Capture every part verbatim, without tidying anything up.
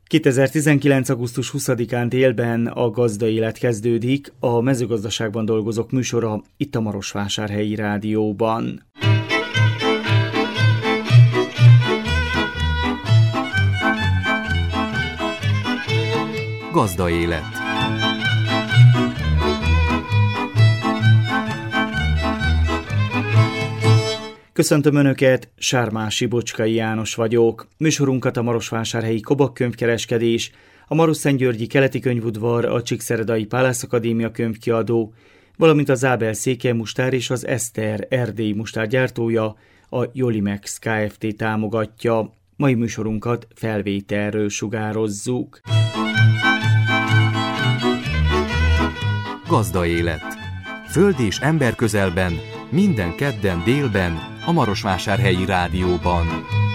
kétezer-tizenkilenc. augusztus huszadikán délben a Gazda Élet kezdődik, a mezőgazdaságban dolgozók műsora itt a Marosvásárhelyi Rádióban. Gazda Élet. Köszöntöm Önöket, Sármási Bocskai János vagyok. Műsorunkat a Marosvásárhelyi Kobak könyvkereskedés, a Marosszentgyörgyi Keleti Könyvudvar, a Csíkszeredai Pálász Akadémia könyvkiadó, valamint az Ábel Székely Mustár és az Eszter erdélyi mustár gyártója, a Jolimex Kft. Támogatja. Mai műsorunkat felvételről sugározzuk. Gazda Élet. Föld és ember közelben, minden kedden délben, a Marosvásárhelyi Rádióban.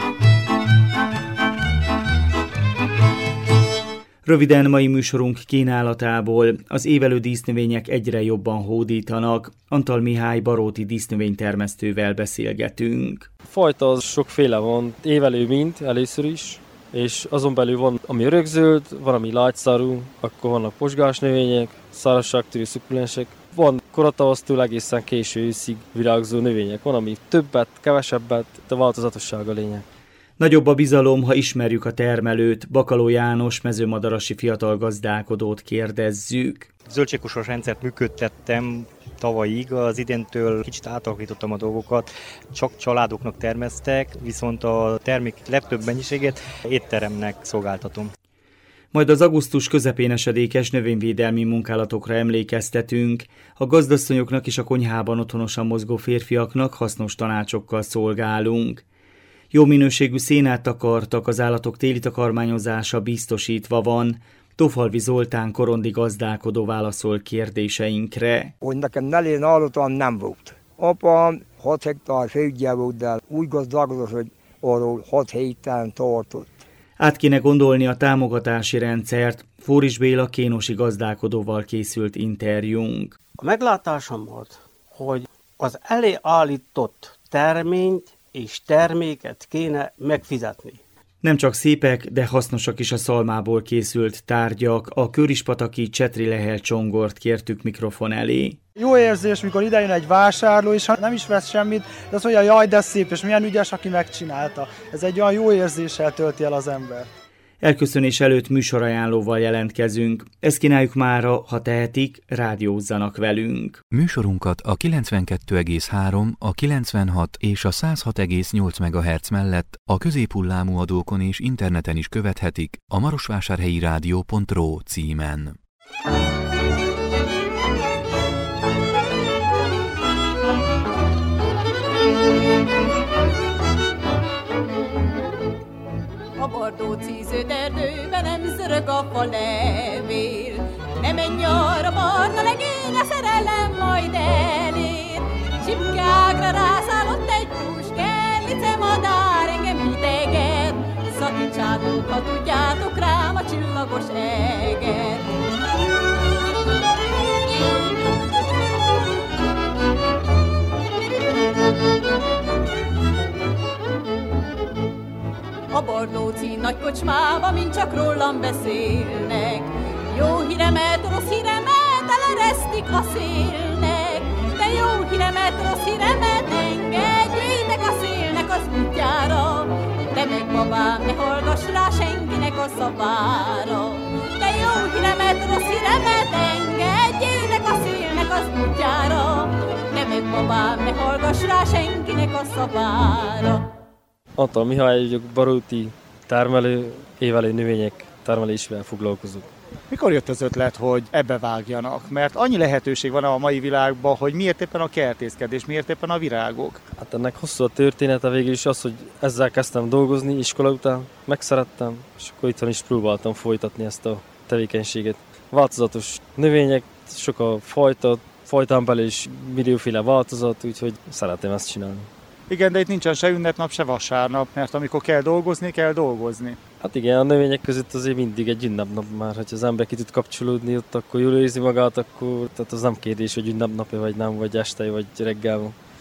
Röviden mai műsorunk kínálatából: az évelő dísznövények egyre jobban hódítanak. Antal Mihály baróti dísznövénytermesztővel beszélgetünk. Fajta az sokféle van, évelő mint először is, és azon belül van, ami örökzöld, van, ami lágyszárú, akkor vannak posgás növények, szárazságtűrő szukulensek, van koratavasztól egészen késő őszig virágzó növények, van, ami többet, kevesebbet, de változatosság a lényeg. Nagyobb a bizalom, ha ismerjük a termelőt. Bakaló János mezőmadarasi fiatal gazdálkodót kérdezzük. Zöldségkosos rendszert működtettem tavalyig, az idéntől kicsit átalakítottam a dolgokat, csak családoknak termesztek, viszont a termék legtöbb mennyiségét étteremnek szolgáltatom. Majd az augusztus közepén esedékes növényvédelmi munkálatokra emlékeztetünk. A gazdasszonyoknak és a konyhában otthonosan mozgó férfiaknak hasznos tanácsokkal szolgálunk. Jó minőségű szénát takartak, az állatok téli takarmányozása biztosítva van. Tofalvi Zoltán korondi gazdálkodó válaszol kérdéseinkre. Hogy nekem nelén állatom nem volt. Apa hat hektár földje volt, de úgy gazdálkodott, hogy arról hat héten tartott. Át kéne gondolni a támogatási rendszert. Fóris Béla kénosi gazdálkodóval készült interjúnk. A meglátásom volt, hogy az elé állított terményt és terméket kéne megfizetni. Nem csak szépek, de hasznosak is a szalmából készült tárgyak. A körispataki Csetri Lehel Csongort kértük mikrofon elé. Jó érzés, mikor idejön egy vásárló, és ha nem is vesz semmit, de azt mondja, jaj, de szép, és milyen ügyes, aki megcsinálta. Ez egy olyan jó érzéssel tölti el az ember. Elköszönés előtt műsorajánlóval jelentkezünk. Ezt kínáljuk mára, ha tehetik, rádiózzanak velünk. Műsorunkat a kilencvenkettő egész három, a kilencvenhat és a száz hat egész nyolc megahertz mellett a középhullámú adókon és interneten is követhetik a marosvásárhelyi rádió pont ro címen. A bardóci zöld erdőben nem zörög a falevél. Ne menj arra, barna legény, a szerelem majd elér. Csipkágra rászállott egy kús, kellice madár engem hidegen. Szakítsátok, ha tudjátok rám a csillagos eget. A Bardóci nagy kocsmába mind csak rólam beszélnek. Jó híremet, rossz híremet eleresztik a szélnek. De jó híremet, rossz híremet engedjétek a szélnek az útjára. Te meg babám, ne hallgass rá senkinek a szavára. De jó híremet, rossz híremet engedjétek a szélnek az útjára. Te meg babám, ne hallgass rá senkinek a szavára. Antal Mihály vagyok, baróti termelő, évelő növények termelésével foglalkozok. Mikor jött az ötlet, hogy ebbe vágjanak? Mert annyi lehetőség van a mai világban, hogy miért éppen a kertészkedés, miért éppen a virágok? Hát ennek hosszú a története, végül is az, hogy ezzel kezdtem dolgozni iskola után, megszerettem, és akkor itthon is próbáltam folytatni ezt a tevékenységet. Változatos növények, sok a fajta, fajtán belül is millióféle változat, úgyhogy szeretem ezt csinálni. Igen, de itt nincsen se ünnepnap, se vasárnap, mert amikor kell dolgozni, kell dolgozni. Hát igen, a növények között azért mindig egy ünnepnap már, hogyha az ember ki tud kapcsolódni ott, akkor jól érzi magát, akkor tehát az nem kérdés, hogy ünnepnapja vagy nem, vagy este, vagy reggel van.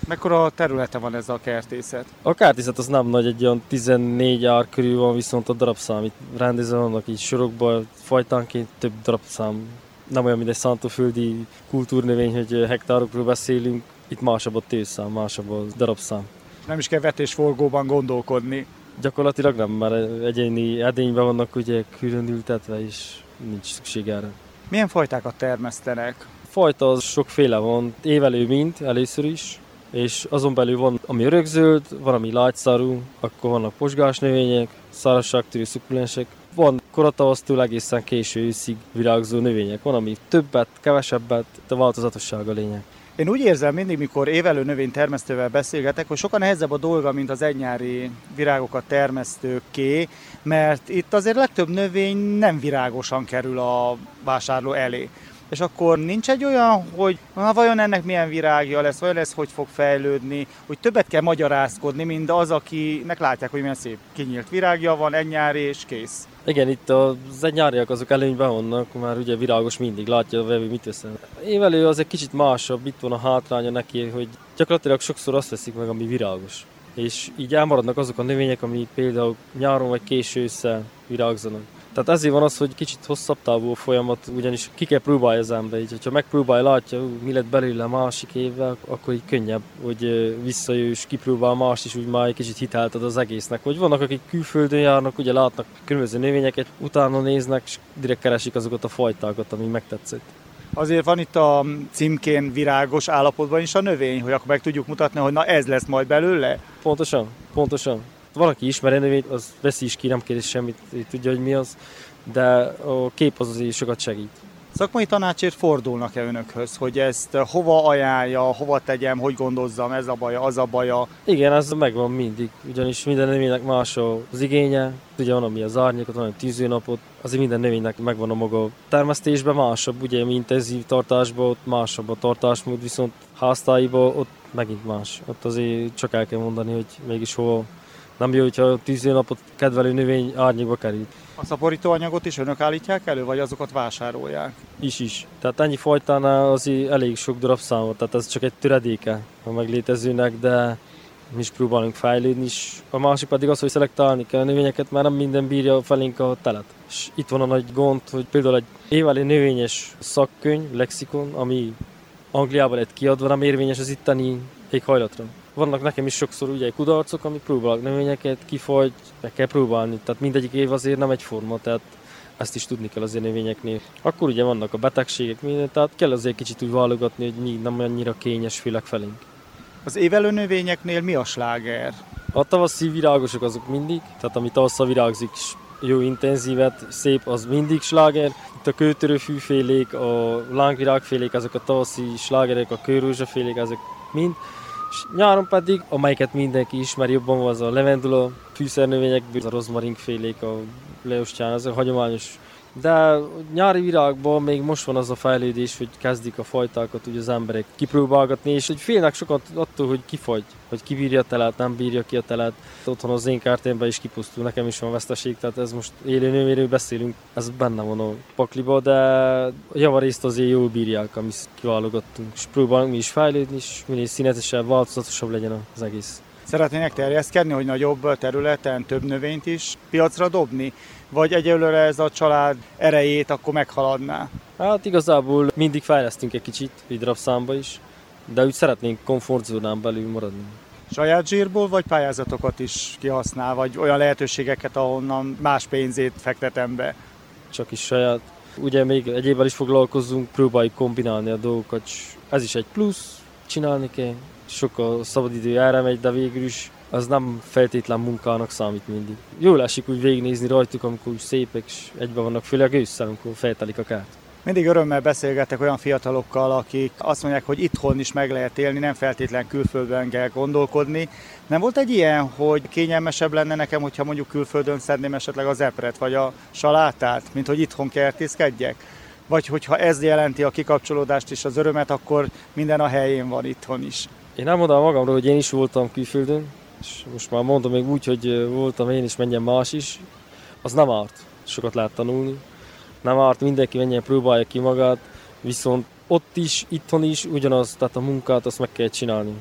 Mekkora területe van ez a kertészet? A kertészet az nem nagy, egy olyan tizennégy ár körül van, viszont a darabszám itt rendezve vannak így sorokban, fajtánként több darabszám. Nem olyan, mint egy szántóföldi kultúrnövény, hogy hektárokról beszélünk, itt másabb a tőszám, másabb a darabszám. Nem is kell vetésforgóban gondolkodni. Gyakorlatilag nem, mert egyéni edényben vannak ugye külön ültetve, és nincs szükség erre. Milyen fajtákat termesztenek? Fajta az sokféle van, évelő mint először is, és azon belül van, ami örökzöld, van, ami lágyszárú, akkor vannak posgás növények, szárazságtűrő szukulensek, van koratavasztól egészen késő őszig virágzó növények, van, ami többet, kevesebbet, de változatosság a lényeg. Én úgy érzem mindig, mikor évelő növénytermesztővel beszélgetek, hogy sokkal nehezebb a dolga, mint az egynyári virágokat termesztőké, mert itt azért legtöbb növény nem virágosan kerül a vásárló elé. És akkor nincs egy olyan, hogy na, vajon ennek milyen virágja lesz, vajon ez hogy fog fejlődni, hogy többet kell magyarázkodni, mint az, akinek látják, hogy milyen szép kinyílt virágja van, egynyári és kész. Igen, itt az egynyáriak azok előnyben vannak, már ugye virágos mindig, látja a vevő mit veszem. Évelő az egy kicsit másabb, itt van a hátránya neki, hogy gyakorlatilag sokszor azt veszik meg, ami virágos. És így elmaradnak azok a növények, ami például nyáron vagy késő ősszel virágzanak. Tehát ezért van az, hogy kicsit hosszabb távú a folyamat, ugyanis ki kell próbálja az ember. Így, hogyha megpróbálja, látja, mi lett belőle másik évvel, akkor így könnyebb, hogy visszajö és kipróbál mást, és úgy már egy kicsit hitelt ad az egésznek. Vagy vannak, akik külföldön járnak, ugye látnak különböző növényeket, utána néznek, és direkt keresik azokat a fajtákat, ami megtetszett. Azért van itt a címkén virágos állapotban is a növény, hogy akkor meg tudjuk mutatni, hogy na ez lesz majd belőle? Pontosan, pontosan. Valaki ismeri a növényt, az veszi is ki, nem kérdez semmit, tudja, hogy mi az, de a kép az azért sokat segít. Szakmai tanácsért fordulnak-e önökhöz, hogy ezt hova ajánlja, hova tegyem, hogy gondozzam, ez a baja, az a baja? Igen, ez megvan mindig, ugyanis minden növénynek más az igénye, ugye van, ami az árnyékot, van, ami tűzőnapot, azért minden növénynek megvan a maga termesztésben másabb, ugye mi intenzív tartásban ott másabb a tartásmód, viszont háztáiban ott megint más. Ott azért csak el kell mondani, hogy mégis hova. Nem jó, hogyha a tűzőnapot kedvelő növény árnyékba kerül. A szaporítóanyagot is önök állítják elő, vagy azokat vásárolják? Is is. Tehát ennyi fajtánál azért elég sok darab számot, tehát ez csak egy töredéke a meglétezőnek, de mi is próbálunk fejlődni is. A másik pedig az, hogy szelektálni kell a növényeket, mert nem minden bírja felénk a telet. És itt van a nagy gond, hogy például egy évelő növényes szakkönyv, lexikon, ami Angliában lett kiadva, nem érvényes az itteni éghajlatra. Vannak nekem is sokszor ugye kudarcok, amik próbálnak növényeket, kifajt, meg kell próbálni. Tehát mindegyik év azért nem egyforma, tehát ezt is tudni kell azért növényeknél. Akkor ugye vannak a betegségek, minden, tehát kell azért kicsit úgy válogatni, hogy mi nem annyira kényes főleg felénk. Az évelő növényeknél mi a sláger? A tavaszi virágosok azok mindig, tehát ami tavasszal virágzik, jó intenzívet, szép, az mindig sláger. Itt a kőtörőfűfélék, a lángvirágfélék, azok a tavaszi slágerek, a kőrózsafélék, ezek mind. És nyáron pedig, amelyiket mindenki ismer jobban, az a levendula, fűszernövényekből, a rozmarinkfélék, a leostyán, az a hagyományos. De nyári virágban még most van az a fejlődés, hogy kezdik a fajtákat ugye az emberek kipróbálgatni, és hogy félnek sokat attól, hogy kifagy, hogy kibírja a telet, nem bírja ki a telet. Otthon az én kártémben is kipusztul, nekem is van veszteség, tehát ez most élő növényről beszélünk, ez benne van a pakliba, de javarészt azért jól bírják, amit kiválogattunk, és próbálunk mi is fejlődni, és minél színetesebb, változatosabb legyen az egész. Szeretnének terjeszkedni, hogy nagyobb területen több növényt is piacra dobni? Vagy egyelőre ez a család erejét akkor meghaladná? Hát igazából mindig fejlesztünk egy kicsit, így darabszámba is, de úgy szeretnénk komfortzónán belül maradni. Saját zsírból vagy pályázatokat is kihasznál, vagy olyan lehetőségeket, ahonnan más pénzét fektetem be? Csak is saját. Ugye még egyébben is foglalkozunk, próbáljuk kombinálni a dolgokat, ez is egy plusz, csinálni kell. Sok a szabadidő erre megy, de végül is az nem feltétlen munkának számít mindig. Jól esik úgy végignézni rajtuk, amikor úgy szépek, és egyben vannak, főleg ősszel, amikor feltelik a kárt. Mindig örömmel beszélgetek olyan fiatalokkal, akik azt mondják, hogy itthon is meg lehet élni, nem feltétlen külföldön kell gondolkodni. Nem volt egy ilyen, hogy kényelmesebb lenne nekem, hogyha mondjuk külföldön szedném esetleg az epret, vagy a salátát, mint hogy itthon kertészkedjek? Vagy hogyha ez jelenti a kikapcsolódást és az örömet, akkor minden a helyén van itthon is. Én elmondom magamról, hogy én is voltam külföldön, és most már mondom még úgy, hogy voltam én is, menjen más is. Az nem árt, sokat lehet tanulni. Nem árt, mindenki menjen, próbálja ki magát, viszont ott is, itthon is ugyanaz, tehát a munkát azt meg kell csinálni.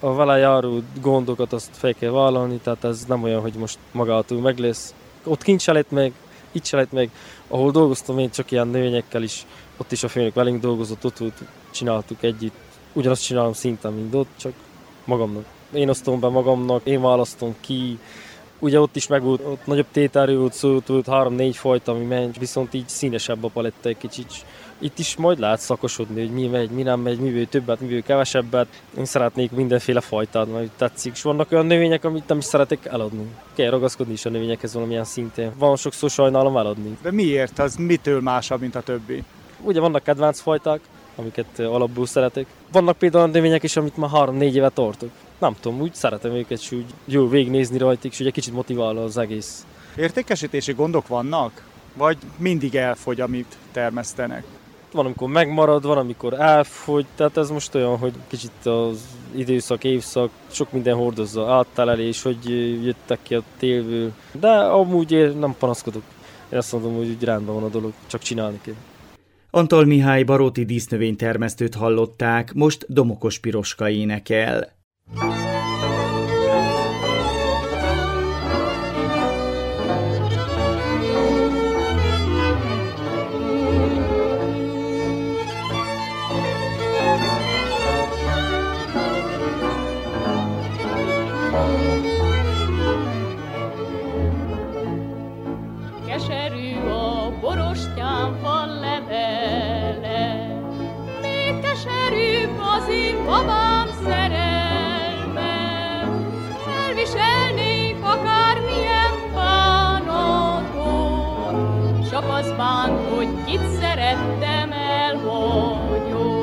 A vele járó gondokat azt fel kell vállalni, tehát ez nem olyan, hogy most magától meg lesz. Ott kint se lett meg, itt se lett meg. Ahol dolgoztam én csak ilyen növényekkel is, ott is a főnök velünk dolgozott, ott volt, csináltuk együtt. Ugyanazt csinálom szinten, mint ott, csak magamnak. Én osztom be magamnak, én választom ki. Ugye ott is meg volt, ott nagyobb tételről volt szó, volt három-négy fajta, ami ment, viszont így színesebb a paletta egy kicsit. Itt is majd lehet szakosodni, hogy mi megy, mi nem megy, miből többet, miből kevesebbet. Én szeretnék mindenféle fajtát, mert tetszik. És vannak olyan növények, amit nem is szeretek eladni. Kell ragaszkodni is a növényekhez valamilyen szintén. Van sokszor sajnálom eladni. De miért? Az mitől másabb, mint a többi? Ugye vannak kedvenc fajták, amiket alapból szeretek. Vannak például növények is, amit már három-négy éve tartok. Nem tudom, úgy szeretem őket, és úgy jó végignézni rajtuk, és ugye kicsit motivál az egész. Értékesítési gondok vannak? Vagy mindig elfogy, amit termesztenek? Van, amikor megmarad, van, amikor elfogy, tehát ez most olyan, hogy kicsit az időszak, évszak, sok minden hordozza, áttelelés, hogy jöttek ki a télből. De amúgy én nem panaszkodok. Én azt mondom, hogy úgy rendben van a dolog, csak csinálni kell. Antal Mihály baróti dísznövénytermesztőt hallották, most Domokos Piroska énekel. Keserű a borostyán van levele, még keserűbb az én babám szerelme. Elviselnék akármilyen bánatot, csak az bánt, hogy itt szerettem elhagyott.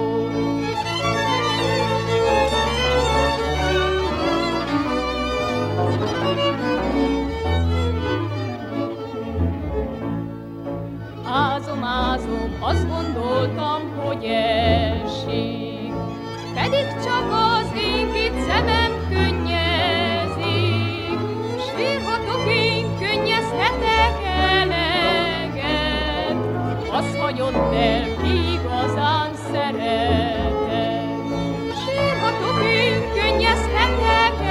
Ázom, ázom, azt gondoltam, hogy esik, pedig csak az én két szemem könnyezik, s vérhatok én, könnyezhetek eleget, azt hagyott el, ki igazán szeretek. Sírhatok én, könnyezhetek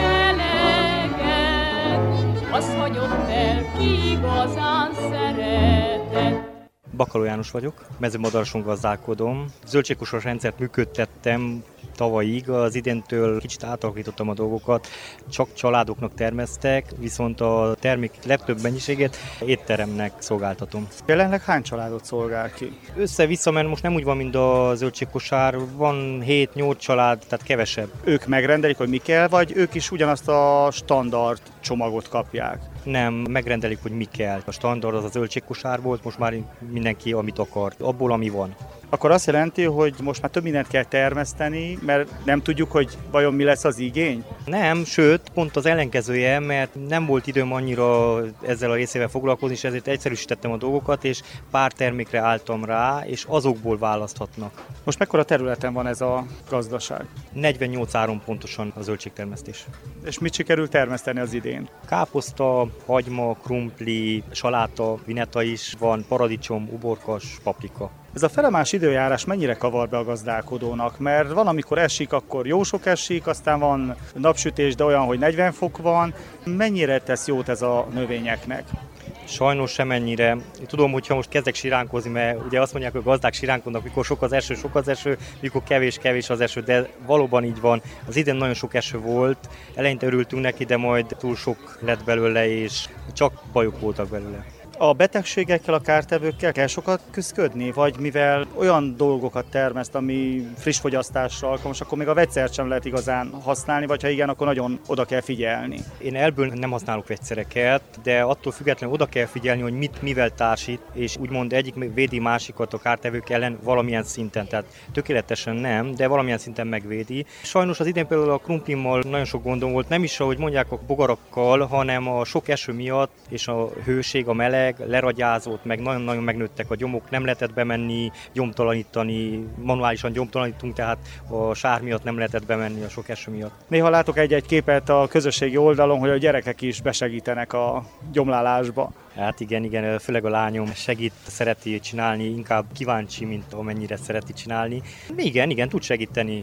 eleget, azt hagyott el, ki igazán szeretek. Bakaló János vagyok, mezőmadaраson gazdálkodom. Zöldségkosos rendszert működtettem tavalyig, az idéntől kicsit átalakítottam a dolgokat, csak családoknak termesztek, viszont a termék legtöbb mennyiségét étteremnek szolgáltatom. Jelenleg hány családot szolgál ki? Össze-vissza, mert most nem úgy van, mint a zöldségkosár, van hét-nyolc család, tehát kevesebb. Ők megrendelik, hogy mi kell, vagy ők is ugyanazt a standard csomagot kapják? Nem, megrendelik, hogy mi kell. A standard az a zöldségkosár volt, most már mindenki amit akar, abból, ami van. Akkor azt jelenti, hogy most már több mindent kell termeszteni, mert nem tudjuk, hogy vajon mi lesz az igény? Nem, sőt, pont az ellenkezője, mert nem volt időm annyira ezzel a részével foglalkozni, és ezért egyszerűsítettem a dolgokat, és pár termékre álltam rá, és azokból választhatnak. Most mekkora területen van ez a gazdaság? negyvennyolc áron pontosan a zöldségtermesztés. És mit sikerült termeszteni az idén? Káposzta, hagyma, krumpli, saláta, vineta is van, paradicsom, uborkas, paprika. Ez a felemás időjárás mennyire kavar be a gazdálkodónak? Mert van, amikor esik, akkor jó sok esik, aztán van napsütés, de olyan, hogy negyven fok van. Mennyire tesz jót ez a növényeknek? Sajnos semennyire. Tudom, hogyha most kezdek siránkozni, mert ugye azt mondják, hogy a gazdák siránkodnak, mikor sok az eső, sok az eső, mikor kevés-kevés az eső, de valóban így van. Az idén nagyon sok eső volt, eleinte örültünk neki, de majd túl sok lett belőle, és csak bajok voltak belőle. A betegségekkel, a kártevőkkel kell sokat küszködni, vagy mivel olyan dolgokat termeszt, ami friss fogyasztásra alkalmas, akkor még a vegyszert sem lehet igazán használni, vagy ha igen, akkor nagyon oda kell figyelni. Én elből nem használok vegyszereket, de attól függetlenül oda kell figyelni, hogy mit mivel társít, és úgymond egyik védi másikat a kártevők ellen valamilyen szinten, tehát tökéletesen nem, de valamilyen szinten megvédi. Sajnos az idén például a krumplimmal nagyon sok gondom volt, nem is ahogy mondják a bogarakkal, hanem a sok eső miatt és a hőség, a meleg, leragyázott, meg nagyon-nagyon megnőttek a gyomok, nem lehetett bemenni, gyomtalanítani, manuálisan gyomtalanítunk, tehát a sár miatt nem lehetett bemenni a sok eső miatt. Néha látok egy-egy képet a közösségi oldalon, hogy a gyerekek is besegítenek a gyomlálásba. Hát igen, igen, főleg a lányom segít, szereti csinálni, inkább kíváncsi, mint amennyire szereti csinálni. Igen, igen, tud segíteni.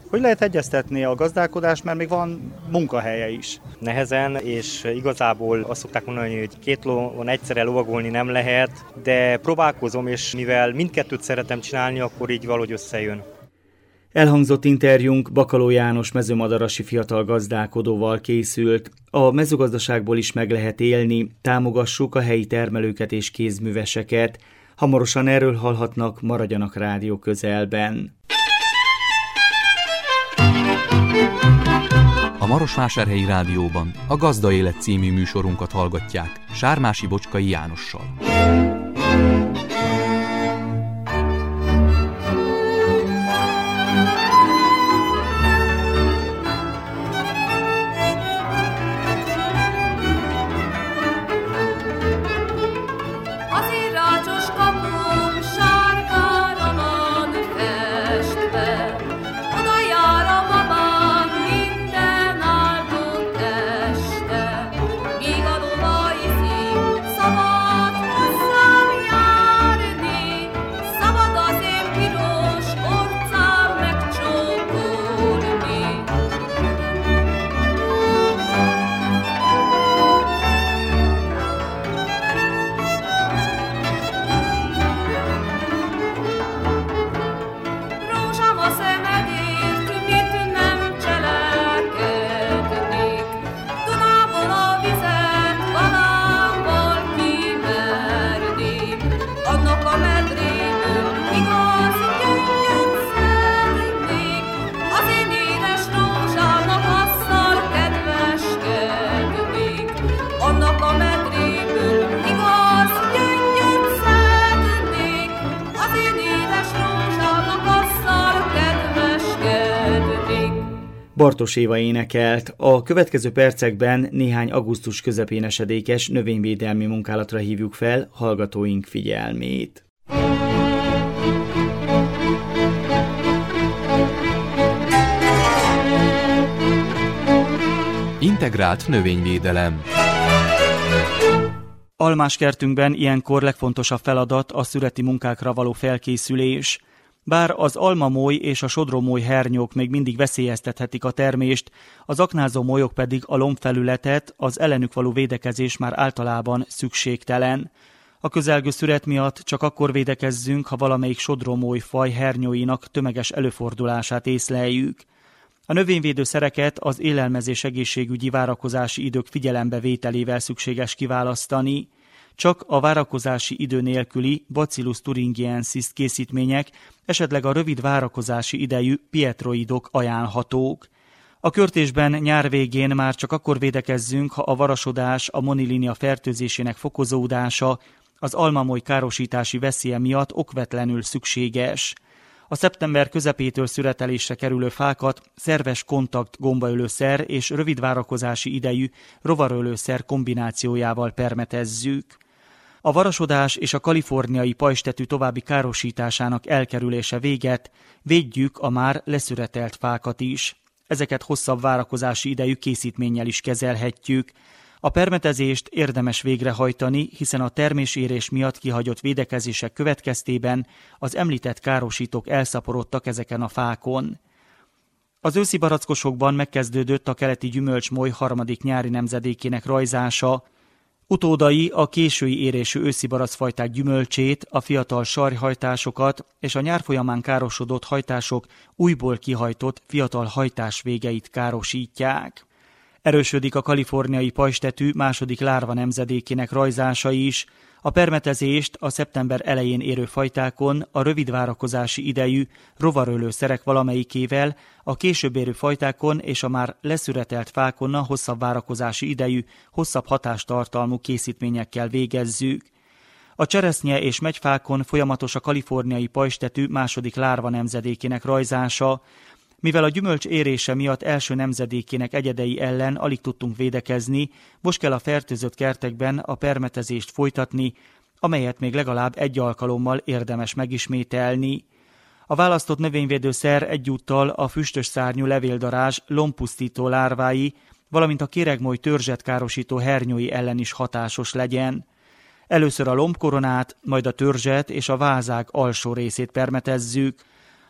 Hogy lehet egyeztetni a gazdálkodást, mert még van munkahelye is? Nehezen, és igazából azt szokták mondani, hogy két lovon egyszerre lovagolni nem lehet, de próbálkozom, és mivel mindkettőt szeretem csinálni, akkor így valahogy összejön. Elhangzott interjúnk Bakaló János mezőmadarasi fiatal gazdálkodóval készült. A mezőgazdaságból is meg lehet élni, támogassuk a helyi termelőket és kézműveseket. Hamarosan erről hallhatnak, maradjanak rádió közelben. A Marosvásárhelyi Rádióban a Gazda Élet című műsorunkat hallgatják Sármási Bocskai Jánossal. Bartos Éva énekelt. A következő percekben néhány augusztus közepén esedékes növényvédelmi munkálatra hívjuk fel hallgatóink figyelmét. Integrált növényvédelem. Almáskertünkben ilyenkor legfontosabb feladat a szüreti munkákra való felkészülés. Bár az almamoly és a sodromoly hernyók még mindig veszélyeztethetik a termést, az aknázó molyok pedig a lombfelületet, az ellenük való védekezés már általában szükségtelen. A közelgő szüret miatt csak akkor védekezzünk, ha valamelyik sodromoly faj hernyóinak tömeges előfordulását észleljük. A növényvédőszereket az élelmezés egészségügyi várakozási idők figyelembevételével szükséges kiválasztani. Csak a várakozási idő nélküli Bacillus thuringiensis készítmények, esetleg a rövid várakozási idejű pietroidok ajánlhatók. A körtésben nyár végén már csak akkor védekezzünk, ha a varasodás, a monilinia fertőzésének fokozódása, az almamoly károsítási veszélye miatt okvetlenül szükséges. A szeptember közepétől szüretelésre kerülő fákat szerves kontakt gombaölőszer és rövid várakozási idejű rovarölőszer kombinációjával permetezzük. A varasodás és a kaliforniai pajzstetű további károsításának elkerülése véget, védjük a már leszüretelt fákat is. Ezeket hosszabb várakozási idejű készítménnyel is kezelhetjük. A permetezést érdemes végrehajtani, hiszen a termésérés miatt kihagyott védekezések következtében az említett károsítók elszaporodtak ezeken a fákon. Az őszi barackosokban megkezdődött a keleti gyümölcsmoly harmadik nyári nemzedékének rajzása. Utódai a késői érésű őszi barackfajták gyümölcsét, a fiatal sarjhajtásokat és a nyár folyamán károsodott hajtások újból kihajtott fiatal hajtás végeit károsítják. Erősödik a kaliforniai pajzstetű második lárva nemzedékének rajzása is. A permetezést a szeptember elején érő fajtákon a rövid várakozási idejű rovarölőszerek valamelyikével, a később érő fajtákon és a már leszüretelt fákon a hosszabb várakozási idejű, hosszabb hatástartalmú készítményekkel végezzük. A cseresznye és megyfákon folyamatos a kaliforniai pajzstetű második lárva nemzedékének rajzása. Mivel a gyümölcs érése miatt első nemzedékének egyedei ellen alig tudtunk védekezni, most kell a fertőzött kertekben a permetezést folytatni, amelyet még legalább egy alkalommal érdemes megismételni. A választott növényvédőszer egyúttal a füstös szárnyú levéldarázs lombpusztító lárvái, valamint a kéregmoly törzset károsító hernyói ellen is hatásos legyen. Először a lombkoronát, majd a törzset és a vázág alsó részét permetezzük.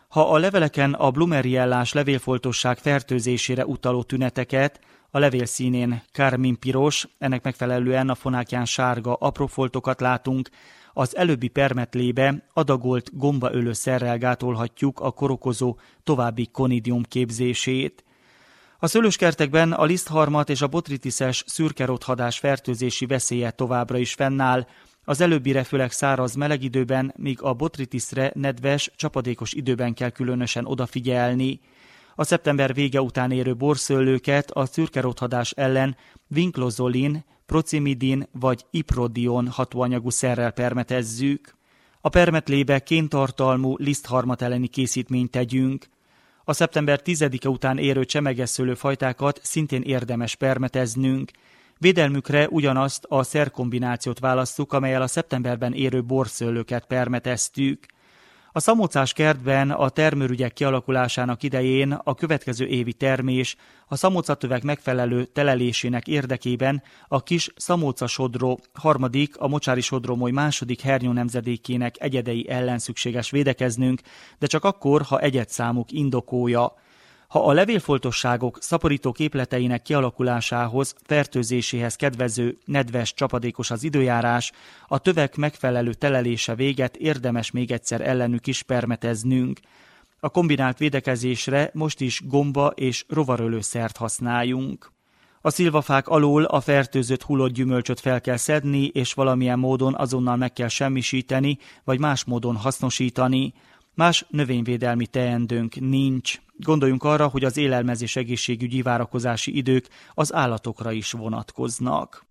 Ha a leveleken a blumeriellás levélfoltosság fertőzésére utaló tüneteket, a levél színén kármin piros, ennek megfelelően a fonákján sárga apró foltokat látunk, az előbbi permetlébe adagolt gombaölő szerrel gátolhatjuk a korokozó további konidium képzését. A szőlőskertekben a lisztharmat és a botritiszes szürkerothadás fertőzési veszélye továbbra is fennáll, az előbbire főleg száraz meleg időben, míg a botritiszre nedves, csapadékos időben kell különösen odafigyelni. A szeptember vége után érő borszőlőket a szürkerothadás ellen vinklozolin, procimidin vagy iprodion hatóanyagú szerrel permetezzük. A permetlébe kéntartalmú lisztharmat elleni készítményt tegyünk. A szeptember tizedike után érő csemeges fajtákat szintén érdemes permeteznünk. Védelmükre ugyanazt a szerkombinációt választjuk, amellyel a szeptemberben érő borszőlőket permeteztük. A szamócás kertben a termőrügyek kialakulásának idején a következő évi termés a szamócatövek megfelelő telelésének érdekében a kis szamócasodró harmadik, a mocsári sodromoly második hernyó nemzedékének egyedei ellen szükséges védekeznünk, de csak akkor, ha egyedszámuk indokolja. Ha a levélfoltosságok szaporító képleteinek kialakulásához, fertőzéséhez kedvező, nedves, csapadékos az időjárás, a tövek megfelelő telelése véget érdemes még egyszer ellenük is permeteznünk. A kombinált védekezésre most is gomba és rovarölőszert használjunk. A szilvafák alól a fertőzött hullott gyümölcsöt fel kell szedni, és valamilyen módon azonnal meg kell semmisíteni, vagy más módon hasznosítani. Más növényvédelmi teendőnk nincs. Gondoljunk arra, hogy az élelmezés egészségügyi várakozási idők az állatokra is vonatkoznak.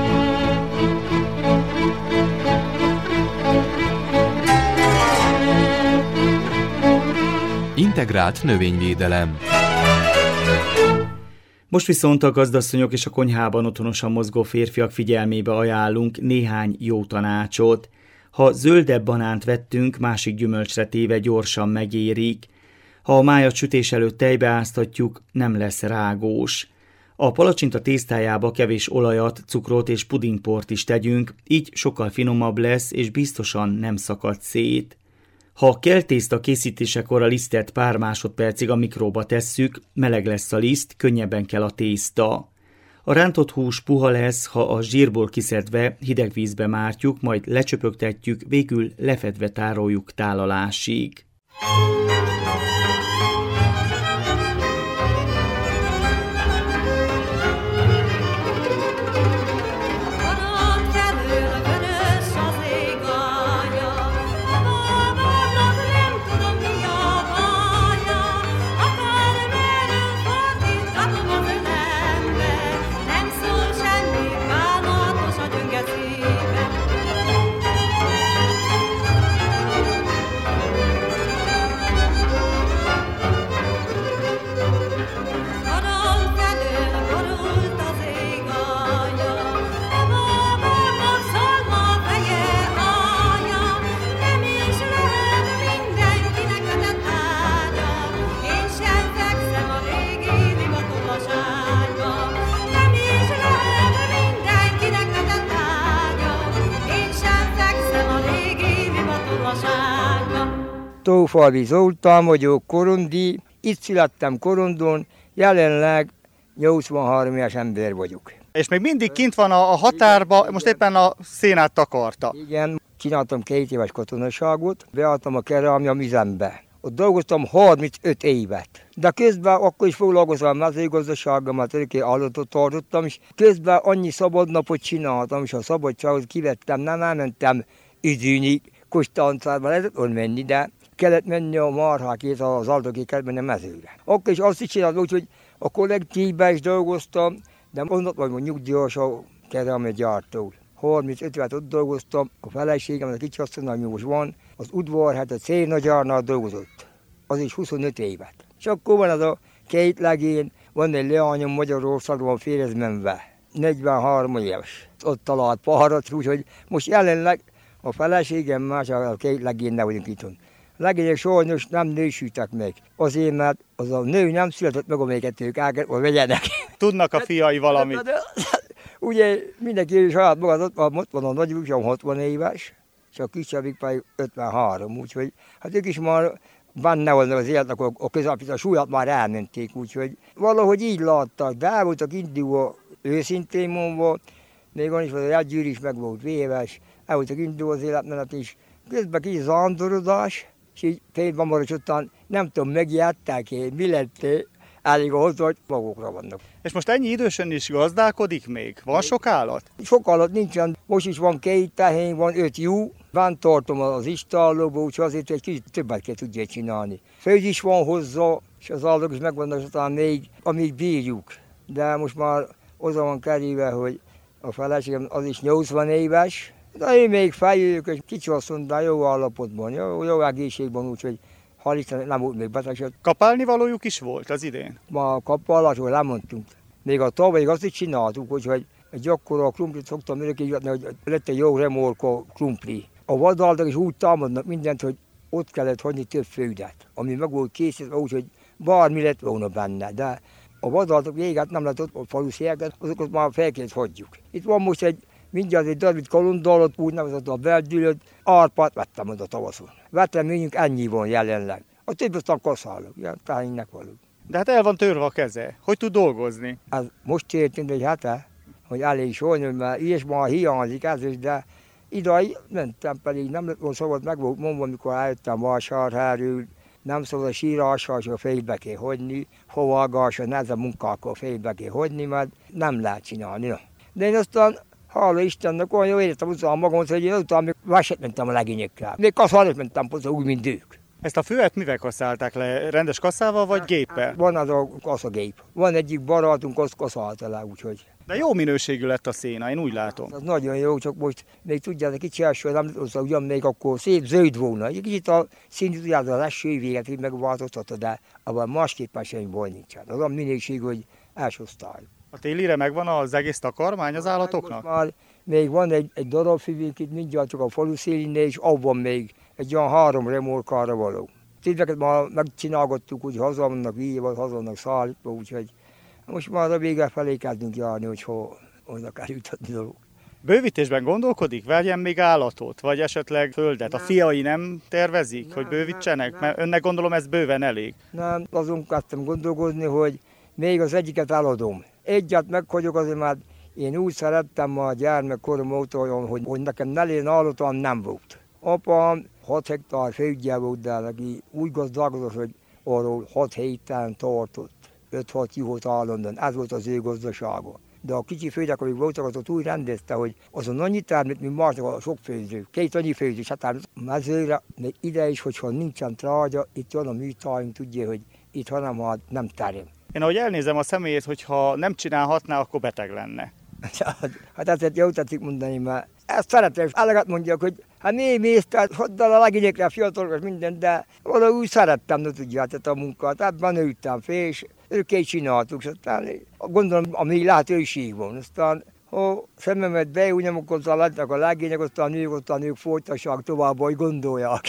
Integrált növényvédelem. Most viszont a gazdasszonyok és a konyhában otthonosan mozgó férfiak figyelmébe ajánlunk néhány jó tanácsot. Ha zöldebb banánt vettünk, másik gyümölcsre téve gyorsan megérik. Ha a májat sütés előtt tejbe áztatjuk, nem lesz rágós. A palacsinta tésztájába kevés olajat, cukrot és pudingport is tegyünk, így sokkal finomabb lesz és biztosan nem szakad szét. Ha a keltészta készítésekor a lisztet pár másodpercig a mikróba tesszük, meleg lesz a liszt, könnyebben kell a tészta. A rántott hús puha lesz, ha a zsírból kiszedve hideg vízbe mártjuk, majd lecsöpögtetjük, végül lefedve tároljuk tálalásig. Tófalvi Zoltán vagyok, korondi, itt születtem Korondon, jelenleg nyolcvanhárom éves ember vagyok. És még mindig kint van a határba, most éppen a szénát takarta. Igen, csináltam két éves katonaságot, beálltam a kerámia üzembe. Ott dolgoztam harmincöt évet. De közben akkor is foglalkoztam a mezőgazdasággal, mert örökké állatot tartottam, és közben annyi szabadnapot csináltam, és a szabadságot kivettem, nem elmentem üdülni, Kostancárba lehetett ott menni, de kellett menni a marhákét, az állatokét kellett menni a mezőre. Akkor is azt is csináltam, úgyhogy a kollektívben is dolgoztam, de onnan vagy nyugdíjas a kerámia gyártó. harmincöt évet ott dolgoztam, a feleségem, a kicsi asszonymós van, az udvar, hát a cérnagyárnál dolgozott. Az is huszonöt évet. És akkor van az a két legény, van egy leányom Magyarországon férjezmenve, negyvenhárom éves. Ott talált paharat, úgyhogy most jelenleg a feleségem más, a két legénynek vagyunk itthon. Legények sajnos nem nősültek meg. Azért, mert az a nő nem született meg, amelyiket ők el kell vegyenek. Tudnak a fiai valamit. Ugye mindenki saját magad, ott van a nagyújam hatvan éves, és a kisebbik pedig ötvenhárom, úgyhogy hát ők is már benne vannak az életnek, a közepít, a súlyat már elmenték, úgyhogy valahogy így láttak, de el voltak indulva őszintén mondva, még van is, hogy a gyűr is meg volt véves, el voltak indulva az életmenet is, közben kis zándorodás, és így félben maradt, után nem tudom, megijedtek én, mi lettél, elég ahhoz, hogy magukra vannak. És most ennyi idősen is gazdálkodik még? Van sok állat? Sok állat nincsen, most is van két tehén, van öt jó, bent tartom az istállóba, úgyhogy azért egy kicsit többet kell tudja csinálni. Föld is van hozzá, és az állatok is megvannak, aztán még, amíg bírjuk. De most már oda van kerülve, hogy a feleségem az is nyolcvan éves, de én még feljövök, és kicsi azt mondta, jó állapotban, jó, jó egészségben, úgyhogy hál' Istennek nem volt még beteg. Kapálni valójuk is volt az idén? Ma a kapálásról lemondtunk. Még a tavalyig azt is csináltuk, hogy egy akkora krumplit szoktam örökíteni, hogy lett egy jó remorka krumpli. A vadállatok is úgy támadnak mindent, hogy ott kellett hagyni több földet, ami meg volt készítve úgy, hogy bármi lett volna benne. De a vadállatok végét nem lett ott a falusieket, azokat már fel kellett hagyjuk. Itt van most egy mindjárt egy darabit kalondalat, úgy nevezett a beldülött, árpát vettem oda tavaszon. Vettem mondjuk ennyi van jelenleg. A többi aztán kaszálok, ilyen tájénnek való. De hát el van törve a keze. Hogy tud dolgozni? Ez most történt egy hete, hogy elég sajnálom, mert ilyes már hiányzik ez is, de ide mentem pedig, nem lett volna szabad, meg volt mondva, amikor eljöttem vásárhelyről, nem szabad a sírással, és a fejbe kell hagyni, fovalgással, nehezen munkákkal fejbe kell hagyni, mert nem lehet csinálni. De én aztán hála Istennek, olyan jó értem utána magamot, hogy én utána még veset mentem a legényekkel. Még kaszálni mentem hozzá, úgy, mint ők. Ezt a füvet mivel kaszálták le? Rendes kaszával vagy géppel? Van az a kaszagép. Van egyik barátunk, azt kaszálta le, úgyhogy. De jó minőségű lett a széna, én úgy látom. Az nagyon jó, csak most még tudjátok, kicsi első, nem hozzá, ugyan még akkor szép zöld volna. Egy kicsit a színű, tudjátok, az eső véget így megváltoztatta, de abban másképpen semmi baj nincsen. Az a minőség, hogy első osztály. A télire megvan az egész takarmány az állatoknak? Már még van egy, egy darab füvünk itt mindjárt csak a falu szélinél, és abban még egy olyan három remorkára való. Tízeket már megcsinálgattuk, hogy haza vannak vízbe, vagy haza vannak szállítva, úgyhogy most már a vége felé kezdünk járni, hogy hol oda kell jutatni dolog. Bővítésben gondolkodik? Vegyen még állatot, vagy esetleg földet? Nem. A fiai nem tervezik, nem, hogy bővítsenek? Nem, nem. Mert önnek gondolom ez bőven elég. Nem, azon kezdtem gondolkozni, hogy még az egyiket eladom. Egyet meghagyok azért, mert én úgy szerettem már a gyermekkorom óta olyan, hogy, hogy nekem ne legyen állatom, nem volt. Apám hat hektár földje volt, de neki úgy gazdálkodott, hogy arról hat héten tartott. öt-hat juhot állandóan, ez volt az ő gazdasága. De a kicsi földek, amik voltak, azot úgy rendezte, hogy azon annyi termét, mint másnak a sok földről. Két annyi földről, hát a mezőre, még ide is, hogyha nincsen trágya, itt van a műtájunk, tudja, hogy itt hanem hát nem terem. Én ahogy elnézem a személyét, hogyha nem csinálhatná, akkor beteg lenne. Hát ezt jó tetszik mondani, mert ezt szeretem, és eleget mondják, hogy hát mi mész, tehát hadd a legényekre, a fiatalokra, minden, de valahogy úgy szerettem, ne tudjátok a munkát, ebben nőttem fel, és őket csináltuk, és aztán gondolom, ami lehetőség van. Aztán, ha szememet beújnyom, akkor lettek a legények, aztán nők, aztán ők folytassák tovább, hogy gondolják.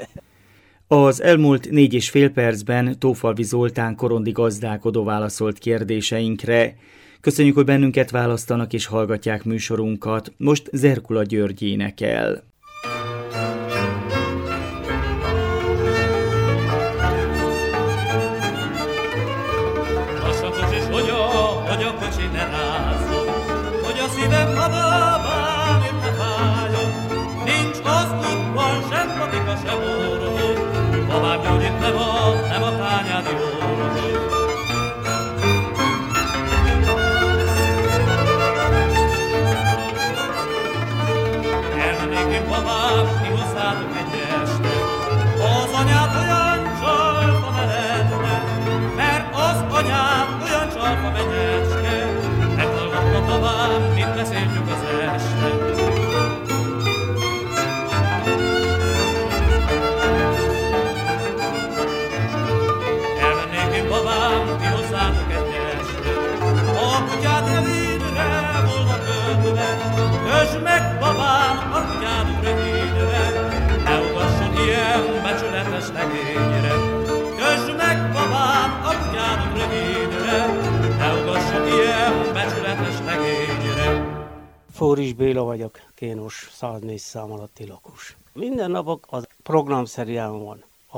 Az elmúlt négy és fél percben Tófalvi Zoltán korondi gazdálkodó válaszolt kérdéseinkre. Köszönjük, hogy bennünket választanak és hallgatják műsorunkat. Most Zerkula György énekel. Lassan kocsis, hogy a, hogy a kocsi ne rázzon, hogy a szívem hadában itt ne fájjon. Nincs az útban sem patika, sem orvos, tovább gyógyít nem a, nem a tányádi orvos. Babám, mi hozzátok egy este, az anyád olyan csalfa menetne, mert az anyád olyan csalfa menyecske, meghallgatta babám, mit beszéltük az este. Elmennék én babám, mi hozzátok egy este, a kutyád rövidre volna kötve, kösd meg babám, a kutyádok rövidre, ne ugasson ilyen becsületes legényre. Kösd meg babám, a kutyádok rövidre, ne ugasson ilyen becsületes legényre. Fóris Béla vagyok, Kénos, száznégy szám alatti lakos. Minden napok az programszerűen van. A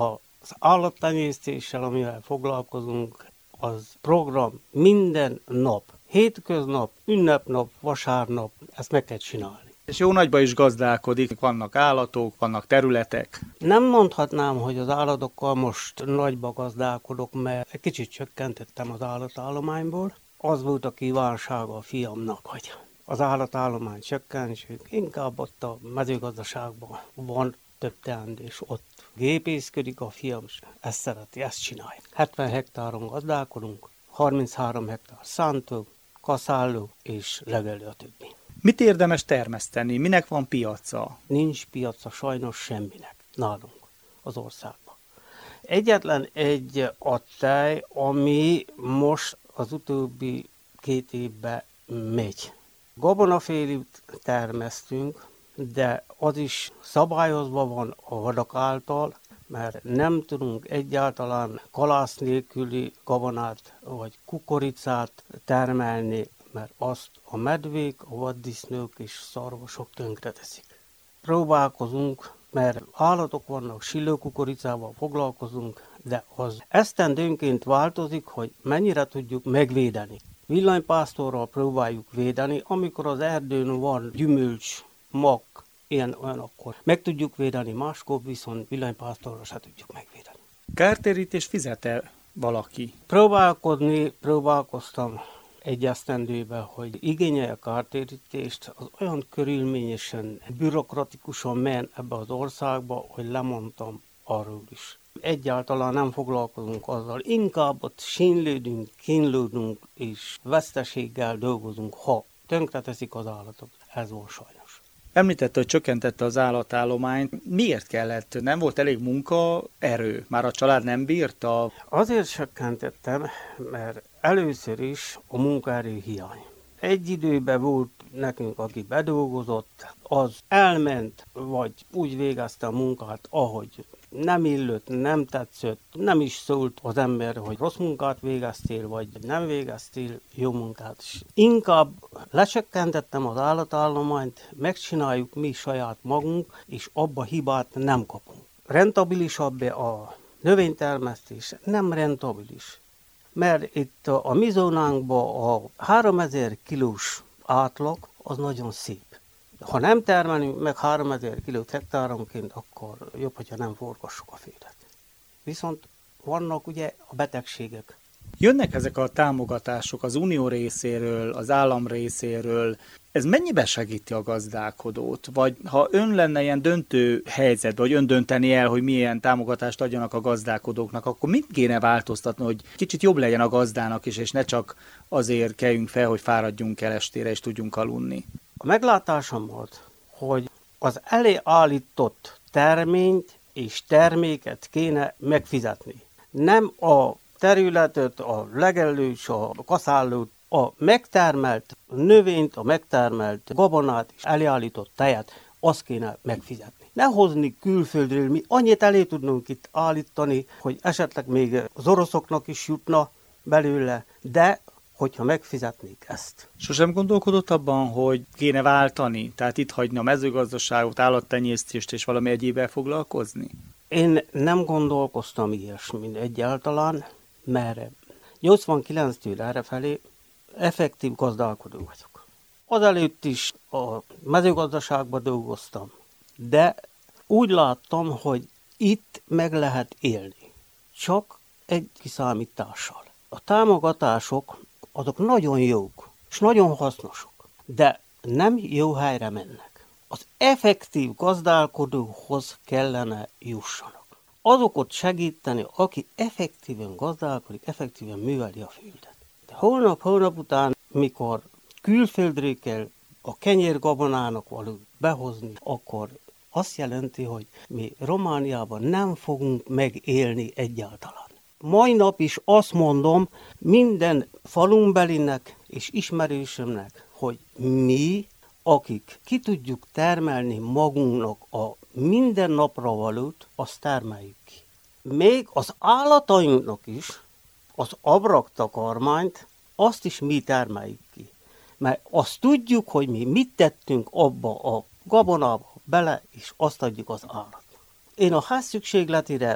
Az állattenyésztéssel, amivel foglalkozunk, az program minden nap, hétköznap, ünnepnap, vasárnap, ezt meg kell csinálni. És jó nagyba is gazdálkodik, vannak állatok, vannak területek. Nem mondhatnám, hogy az állatokkal most nagyba gazdálkodok, mert egy kicsit csökkentettem az állatállományból. Az volt a kívánsága a fiamnak, hogy az állatállomány csökkentsük, inkább ott a mezőgazdaságban van több teendés, ott gépészködik a fiam, ezt szereti, ezt csinálja. hetven hektáron gazdálkodunk, harminchárom hektár szántó, kaszálló és legelő a többi. Mit érdemes termeszteni? Minek van piaca? Nincs piaca sajnos semminek nálunk az országban. Egyetlen egy a tej, ami most az utóbbi két évben megy. Gabonafélit termesztünk, de az is szabályozva van a vadak által, mert nem tudunk egyáltalán kalász nélküli gabonát vagy kukoricát termelni, mert azt a medvék, a vaddisznók és szarvasok tönkreteszik. Próbálkozunk, mert állatok vannak, sillókukoricával foglalkozunk, de az esztendőnként változik, hogy mennyire tudjuk megvédeni. Villanypásztorral próbáljuk védeni, amikor az erdőn van gyümölcs, mag, ilyen olyan, akkor meg tudjuk védeni, máskor viszont villanypásztorral se tudjuk megvédeni. Kártérítés fizet-e valaki? Próbálkozni, próbálkoztam egy esztendőben, hogy igényelje a kártérítést, az olyan körülményesen, bürokratikusan men ebbe az országba, hogy lemondtam arról is. Egyáltalán nem foglalkozunk azzal, inkább ott sínlődünk, kínlődünk és veszteséggel dolgozunk, ha tönkreteszik az állatot. Ez van sajnos. Említette, hogy csökkentette az állatállományt. Miért kellett? Nem volt elég munka, erő? Már a család nem bírta? Azért csökkentettem, mert először is a munkaerő hiány. Egy időben volt nekünk, aki bedolgozott, az elment, vagy úgy végezte a munkát, ahogy nem illött, nem tetszett, nem is szólt az ember, hogy rossz munkát végeztél, vagy nem végeztél jó munkát. Inkább lecsökkentettem az állatállományt, megcsináljuk mi saját magunk, és abba hibát nem kapunk. Rentabilisabb a növénytermesztés? Nem rentabilis. Mert itt a mi zónánkban a háromezer kilós átlag az nagyon szép. Ha nem termelünk meg háromezer kilót hektáronként, akkor jobb, hogyha nem forgassuk a félet. Viszont vannak ugye a betegségek. Jönnek ezek a támogatások az unió részéről, az állam részéről. Ez mennyibe segíti a gazdálkodót? Vagy ha ön lenne ilyen döntő helyzet, vagy ön dönteni el, hogy milyen támogatást adjanak a gazdálkodóknak, akkor mit kéne változtatni, hogy kicsit jobb legyen a gazdának is, és ne csak azért keljünk fel, hogy fáradjunk el estére, és tudjunk aludni? A meglátásom volt, hogy az elé állított terményt és terméket kéne megfizetni. Nem a területet, a legelős, a kaszállót, a megtermelt növényt, a megtermelt gabonát és elállított tejet, azt kéne megfizetni. Ne hozni külföldről, mi annyit elé tudnunk itt állítani, hogy esetleg még az oroszoknak is jutna belőle, de hogyha megfizetnék ezt. Sosem gondolkodott abban, hogy kéne váltani? Tehát itt hagyni a mezőgazdaságot, állattenyésztést és valami egyébben foglalkozni? Én nem gondolkoztam ilyesmin egyáltalán, mert nyolcvankilenctől errefelé effektív gazdálkodó vagyok. Azelőtt is a mezőgazdaságban dolgoztam, de úgy láttam, hogy itt meg lehet élni. Csak egy kiszámítással. A támogatások azok nagyon jók, és nagyon hasznosok, de nem jó helyre mennek. Az effektív gazdálkodóhoz kellene jussanak. Azokat segíteni, aki effektíven gazdálkodik, effektíven műveli a földet. De holnap, holnap után, mikor külföldről kell a kenyérgabonának való behozni, akkor azt jelenti, hogy mi Romániában nem fogunk megélni egyáltalán. Mai nap is azt mondom minden falunkbelinek és ismerősömnek, hogy mi, akik ki tudjuk termelni magunknak a minden napra valót, azt termeljük ki. Még az állatainknak is, az abraktakarmányt, azt is mi termeljük ki. Mert azt tudjuk, hogy mi mit tettünk abba a gabonába bele, és azt adjuk az állatnak. Én a ház szükségletére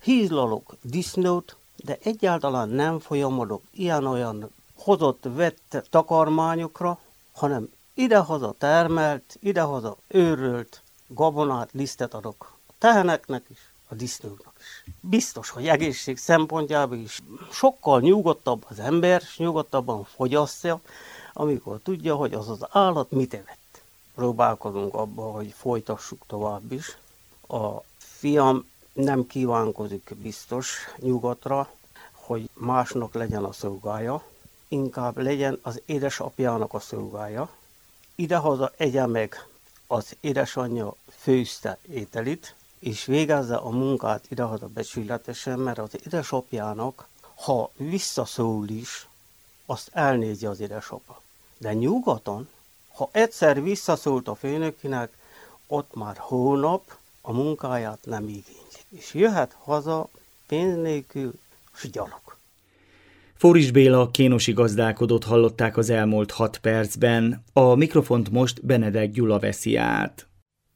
hízlalok disznót, de egyáltalán nem folyamodok ilyen-olyan hozott vett takarmányokra, hanem idehaza termelt, idehaza őrölt gabonát, lisztet adok a teheneknek is, a disznóknak is. Biztos, hogy egészség szempontjából is sokkal nyugodtabb az ember, és nyugodtabban fogyasztja, amikor tudja, hogy az az állat mit evett. Próbálkozunk abban, hogy folytassuk tovább is. A fiam nem kívánkozik biztos nyugatra, hogy másnak legyen a szolgája, inkább legyen az édesapjának a szolgája. Idehaza egye meg az édesanyja főzte ételit, és végezze a munkát idehaza becsületesen, mert az édesapjának, ha visszaszól is, azt elnézi az édesapa. De nyugaton, ha egyszer visszaszólt a főnökinek, ott már hónap a munkáját nem igényli. És jöhet haza pénz nélkül, és gyalog. Fóris Béla kénosi gazdálkodót hallották az elmúlt hat percben, a mikrofont most Benedek Gyula veszi át.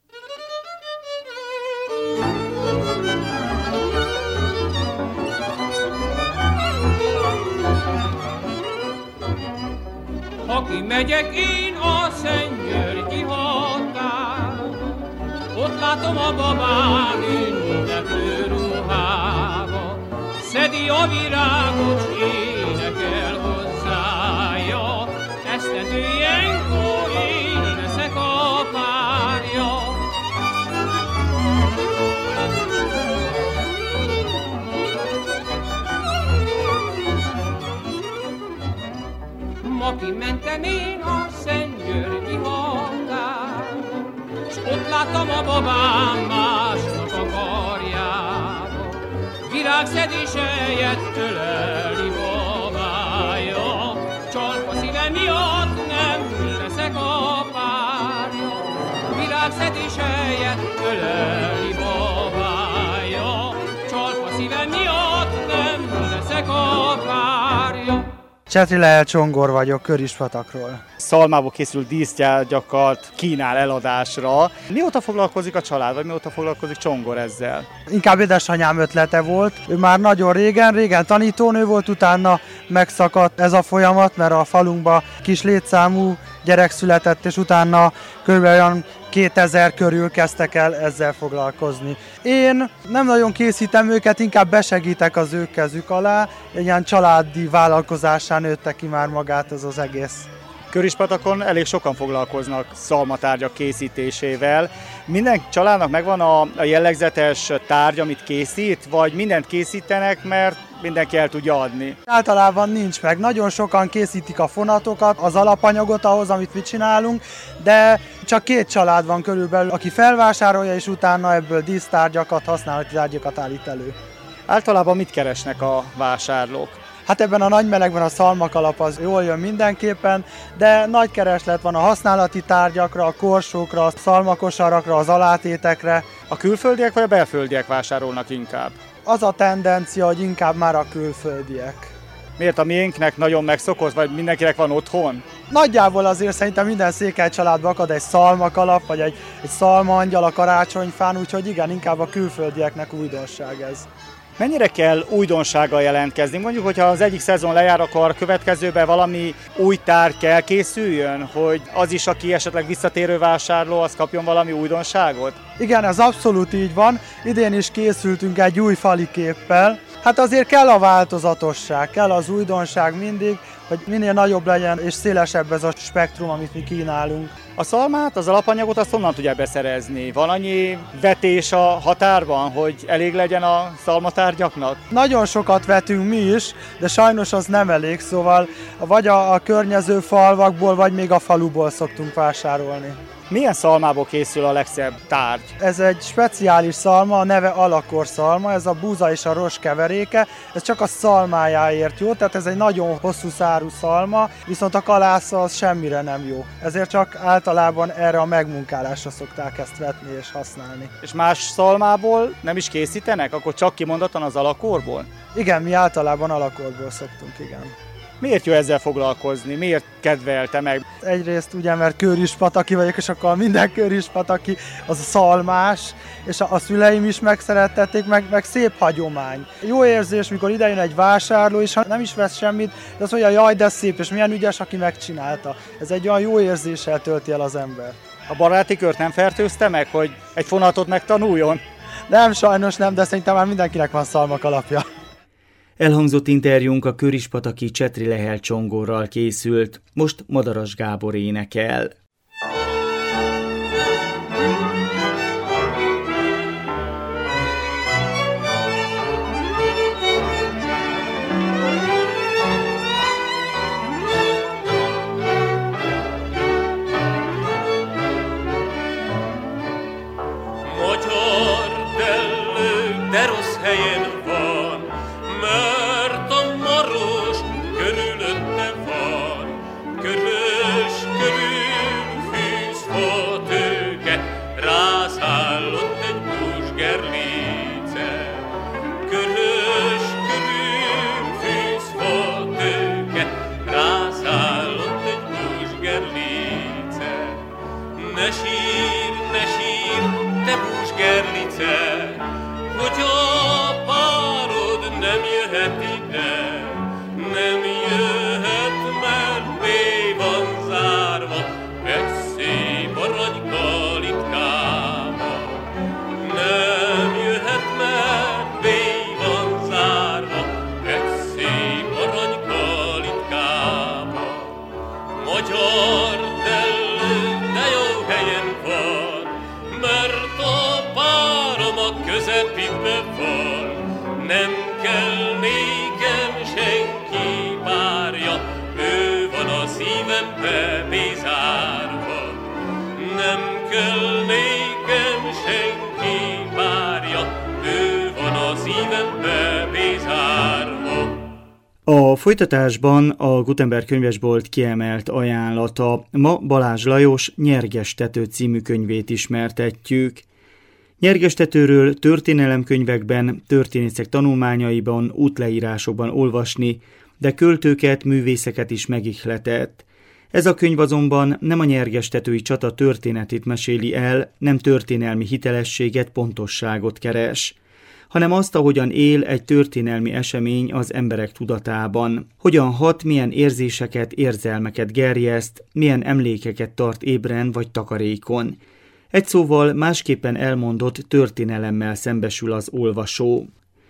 Aki megyek én a Szentgyörgyi határba, ott látom a babám ünneplő ruhába, szedi a virágot, s énekel hozzája, esztendő ilyenkor én leszek a párja. Ma kimentem én a Szentgyörgyi határba, s ott láttam a babám másnak a karjába, virágszedése jött ölelni babája, csalpa szíve miatt nem leszek a párja, virágszedése jött ölelni babája, csalpa szíve miatt nem leszek a párja. Csetri Lehel Csongor vagyok, Körispatakról. Szalmából készült dísztárgyakat kínál eladásra. Mióta foglalkozik a család, vagy mióta foglalkozik Csongor ezzel? Inkább édesanyám ötlete volt. Ő már nagyon régen, régen tanítónő volt, utána megszakadt ez a folyamat, mert a falunkban kis létszámú gyerek született, és utána kb. Olyan kétezer körül kezdtek el ezzel foglalkozni. Én nem nagyon készítem őket, inkább besegítek az ő kezük alá, egy ilyen családi vállalkozásán nőtte ki már magát ez az egész. Körispatakon elég sokan foglalkoznak szalmatárgyak készítésével. Minden családnak megvan a, a jellegzetes tárgy, amit készít, vagy mindent készítenek, mert mindenki el tudja adni? Általában nincs meg. Nagyon sokan készítik a fonatokat, az alapanyagot ahhoz, amit mi csinálunk, de csak két család van körülbelül, aki felvásárolja, és utána ebből dísztárgyakat, használati tárgyakat állít elő. Általában mit keresnek a vásárlók? Hát ebben a nagy melegben a szalmakalap az jól jön mindenképpen, de nagy kereslet van a használati tárgyakra, a korsókra, a szalmakosarakra, az alátétekre. A külföldiek vagy a belföldiek vásárolnak inkább? Az a tendencia, hogy inkább már a külföldiek. Miért a miénknek nagyon megszokott, vagy mindenkinek van otthon? Nagyjából azért szerintem minden székely családban akad egy szalmakalap, vagy egy, egy szalmaangyal a karácsonyfán, úgyhogy igen, inkább a külföldieknek újdonság ez. Mennyire kell újdonsággal jelentkezni? Mondjuk, hogyha az egyik szezon lejár, akkor a következőben valami új tárgy kell készüljön, hogy az is, aki esetleg visszatérő vásárló, az kapjon valami újdonságot? Igen, ez abszolút így van. Idén is készültünk egy új faliképpel. Hát azért kell a változatosság, kell az újdonság mindig, hogy minél nagyobb legyen és szélesebb ez a spektrum, amit mi kínálunk. A szalmát, az alapanyagot azt honnan tudják beszerezni? Van annyi vetés a határban, hogy elég legyen a szalmatárgyaknak? Nagyon sokat vetünk mi is, de sajnos az nem elég, szóval vagy a, a környező falvakból, vagy még a faluból szoktunk vásárolni. Milyen szalmából készül a legszebb tárgy? Ez egy speciális szalma, a neve alakor szalma, ez a búza és a ros keveréke, ez csak a szalmájáért jó, tehát ez egy nagyon hosszú szárú szalma, viszont a kalásza az semmire nem jó. Ezért csak általában erre a megmunkálásra szokták ezt vetni és használni. És más szalmából nem is készítenek? Akkor csak kimondottan az alakorból? Igen, mi általában alakorból szoktunk, igen. Miért jó ezzel foglalkozni? Miért kedvelte meg? Egyrészt ugye, mert Kőrispataki vagyok, és akkor minden Kőrispataki az a szalmás, és a, a szüleim is megszerettették, meg, meg szép hagyomány. Jó érzés, mikor idejön egy vásárló, és ha nem is vesz semmit, de azt mondja, jaj, de szép, és milyen ügyes, aki megcsinálta. Ez egy olyan jó érzéssel tölti el az ember. A baráti kört nem fertőzte meg, hogy egy fonatot megtanuljon? Nem, sajnos nem, de szerintem már mindenkinek van szalmak alapja. Elhangzott interjúnk a Kőrispataki Csetri Lehel Csongorral készült, most Madaras Gábor énekel. Magyar dellő, de rossz helyen van, mert a Maros körülötte van. Körös körül fűzfa tőke, rászállott egy buzsgerlice. Körös körül fűzfa tőke, rászállott egy buzsgerlice. Ne sír, ne sír, te buzsgerlice, hogy a párod nem jöhet ide, nem jöhet, mert bé van zárva egy szép aranykalitkába. Nem jöhet, mert bé van zárva egy szép aranykalitkába. Magyar dellő, de jó helyen van, mert a párom a közepébe van. Nem kell nékem senki párja, ő van a szívembe bezárva. Nem kell nékem senki párja, ő van a szívembe bezárva. A folytatásban a Gutenberg könyvesbolt kiemelt ajánlata. Ma Balázs Lajos Nyerges tető című könyvét ismertetjük. Nyerges tetőről történelemkönyvekben, történészek tanulmányaiban, útleírásokban olvasni, de költőket, művészeket is megihletett. Ez a könyv azonban nem a Nyerges tetői csata történetét meséli el, nem történelmi hitelességet, pontosságot keres, hanem azt, ahogyan él egy történelmi esemény az emberek tudatában. Hogyan hat, milyen érzéseket, érzelmeket gerjeszt, milyen emlékeket tart ébren vagy takarékon. Egy szóval másképpen elmondott történelemmel szembesül az olvasó.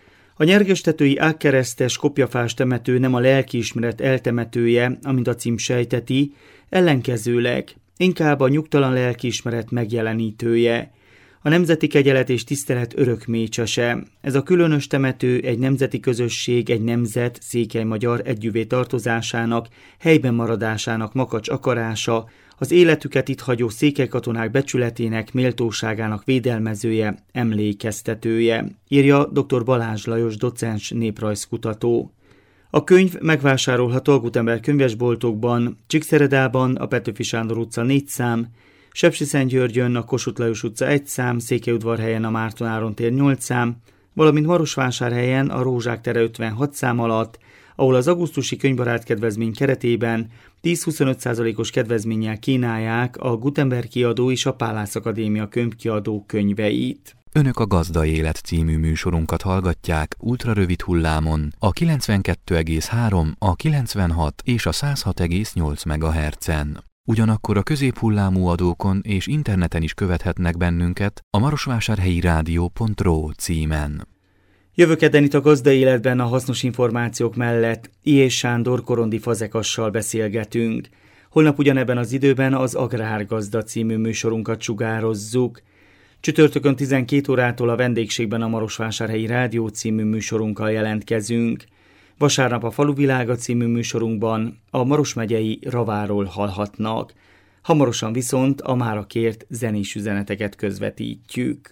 A nyergestetői ágkeresztes kopjafás temető nem a lelkiismeret eltemetője, amint a cím sejteti, ellenkezőleg, inkább a nyugtalan lelkiismeret megjelenítője. A nemzeti kegyelet és tisztelet örök mécsese. Ez a különös temető egy nemzeti közösség, egy nemzet székely-magyar együvé tartozásának, helyben maradásának makacs akarása, az életüket itt hagyó székelykatonák becsületének, méltóságának védelmezője, emlékeztetője, írja dr. Balázs Lajos docens néprajzkutató. A könyv megvásárolható a Gutenberg könyvesboltokban, Csíkszeredában a Petőfi Sándor utca négy szám, Sepsiszentgyörgyön a Kossuth Lajos utca egy szám, Székelyudvarhelyen a Márton Áron tér nyolc szám, valamint Marosvásárhelyen a Rózsák tere ötvenhat szám alatt, ahol az augusztusi könyvbarát kedvezmény keretében tíz-huszonöt százalékos kedvezménnyel kínálják a Gutenberg kiadó és a Pálász Akadémia könyvkiadó könyveit. Önök a Gazda Élet című műsorunkat hallgatják ultrarövid hullámon a kilencvenkettő egész három, a kilencvenhat és a száz hat egész nyolc megahertzen. Ugyanakkor a középhullámú adókon és interneten is követhetnek bennünket a marosvásárhelyi rádió pont ro címen. Jövő kedden itt a Gazda Életben a hasznos információk mellett I. Sándor korondi fazekassal beszélgetünk. Holnap ugyanebben az időben az Agrárgazda című műsorunkat sugározzuk. Csütörtökön tizenkét órától a vendégségben a Marosvásárhelyi Rádió című műsorunkkal jelentkezünk. Vasárnap a Faluvilága című műsorunkban a Maros megyei Raváról hallhatnak. Hamarosan viszont a mára kért zenés üzeneteket közvetítjük.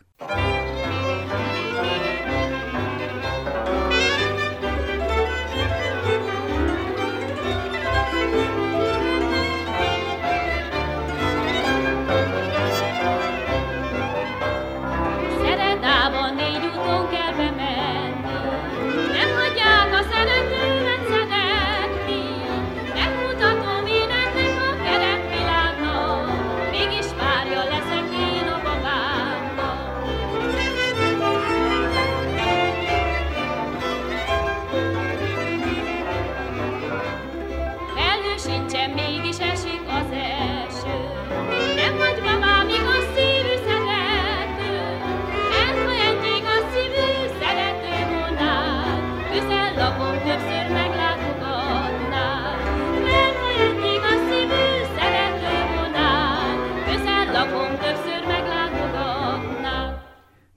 Megmutatom én ennek a keretét.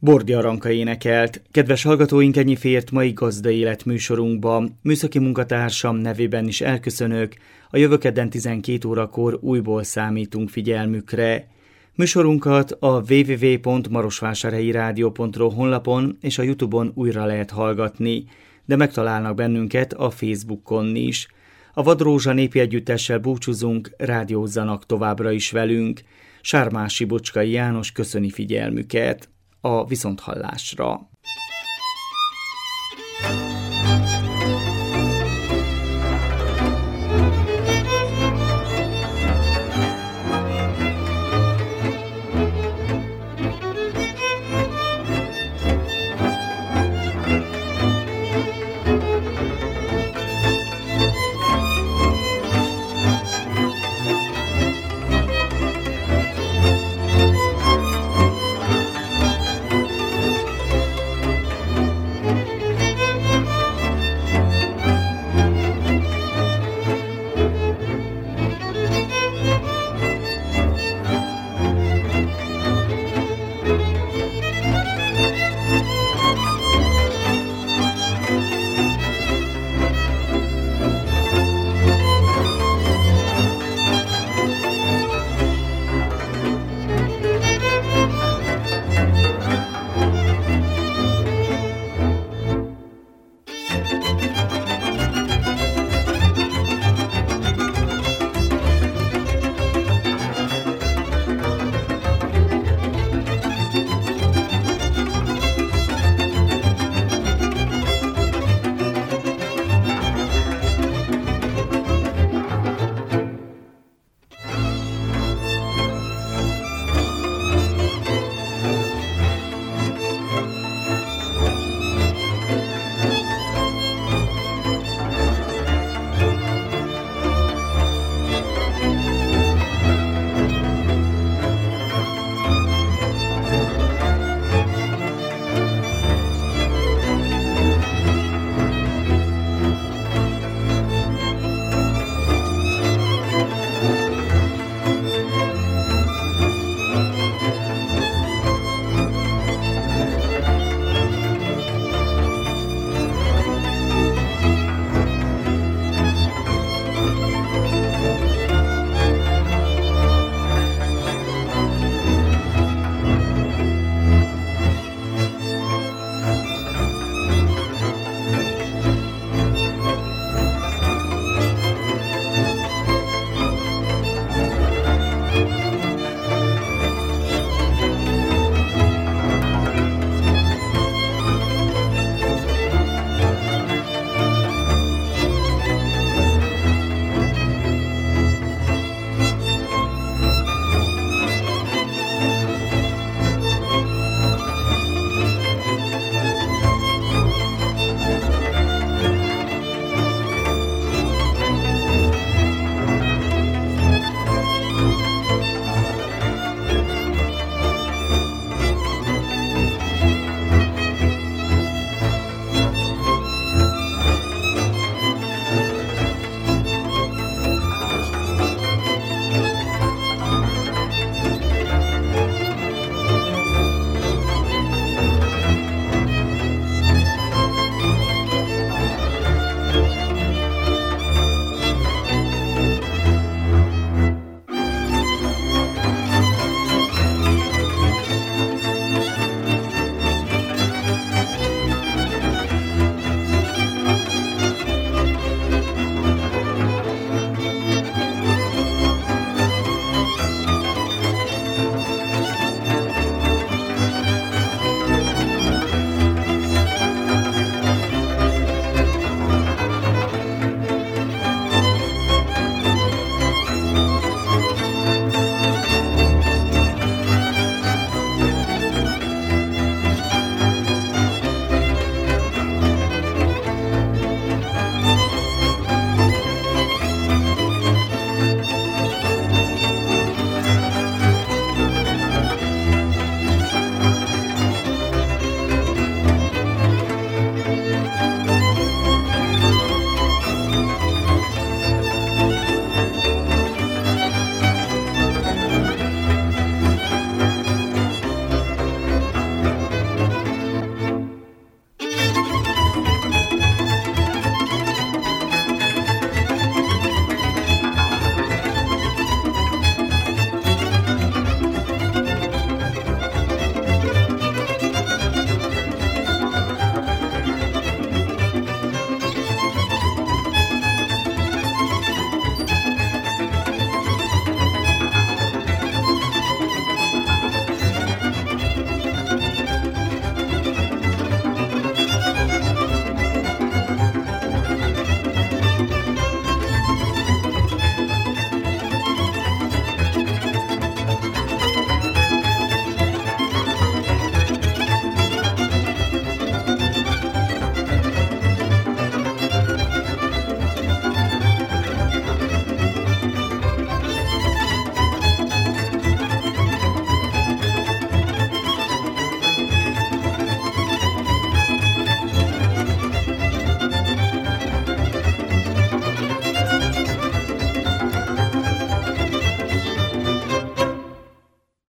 Bordi Aranka énekelt. Kedves hallgatóink, ennyi fért mai Gazda Élet műsorunkban. Műszaki munkatársam nevében is elköszönök. A jövő kedden tizenkét órakor újból számítunk figyelmükre. Műsorunkat a double-u double-u double-u pont marosvásárhelyi rádió pont ro honlapon és a YouTube-on újra lehet hallgatni, de megtalálnak bennünket a Facebookon is. A Vadrózsa népi együttessel búcsúzunk, rádiózzanak továbbra is velünk. Sármási Bocskai János köszöni figyelmüket. A viszonthallásra.